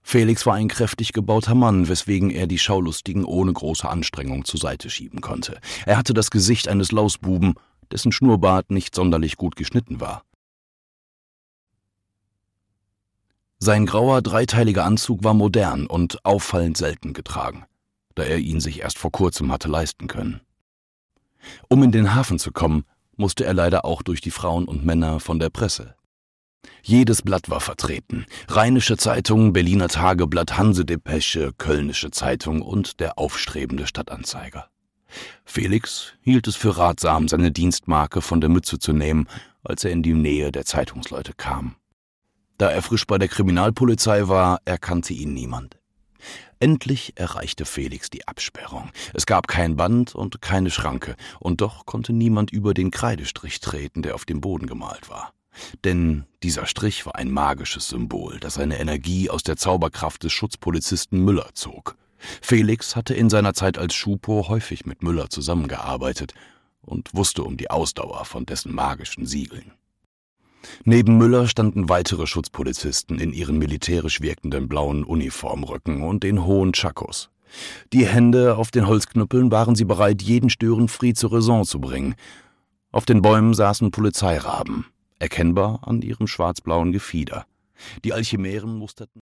Felix war ein kräftig gebauter Mann, weswegen er die Schaulustigen ohne große Anstrengung zur Seite schieben konnte. Er hatte das Gesicht eines Lausbuben, dessen Schnurrbart nicht sonderlich gut geschnitten war. Sein grauer, dreiteiliger Anzug war modern und auffallend selten getragen, da er ihn sich erst vor kurzem hatte leisten können. Um in den Hafen zu kommen, musste er leider auch durch die Frauen und Männer von der Presse. Jedes Blatt war vertreten: Rheinische Zeitung, Berliner Tageblatt, Hanse-Depesche, Kölnische Zeitung und der aufstrebende Stadtanzeiger. Felix hielt es für ratsam, seine Dienstmarke von der Mütze zu nehmen, als er in die Nähe der Zeitungsleute kam. Da er frisch bei der Kriminalpolizei war, erkannte ihn niemand. Endlich erreichte Felix die Absperrung. Es gab kein Band und keine Schranke, und doch konnte niemand über den Kreidestrich treten, der auf dem Boden gemalt war. Denn dieser Strich war ein magisches Symbol, das seine Energie aus der Zauberkraft des Schutzpolizisten Müller zog. Felix hatte in seiner Zeit als Schupo häufig mit Müller zusammengearbeitet und wusste um die Ausdauer von dessen magischen Siegeln. Neben Müller standen weitere Schutzpolizisten in ihren militärisch wirkenden blauen Uniformröcken und den hohen Tschakos. Die Hände auf den Holzknüppeln waren sie bereit, jeden Störenfried zur Raison zu bringen. Auf den Bäumen saßen Polizeiraben, erkennbar an ihrem schwarz-blauen Gefieder. Die Alchimeren musterten